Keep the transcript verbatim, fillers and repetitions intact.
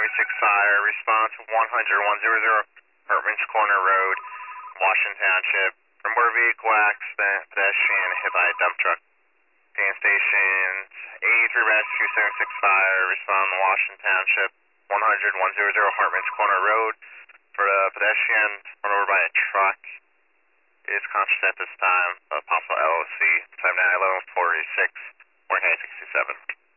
six fire, response one hundred, one hundred, Hartman's Corner Road, Washington Township. Motor vehicle accident, pedestrian hit by a dump truck. Train stations, eighty-three Rescue seven six fire, respond to Washington Township, one hundred, one hundred, Hartman's Corner Road. For the pedestrian run over by a truck, is conscious at this time, Apostle L O C, seven nine eleven forty-six, one sixty-seven.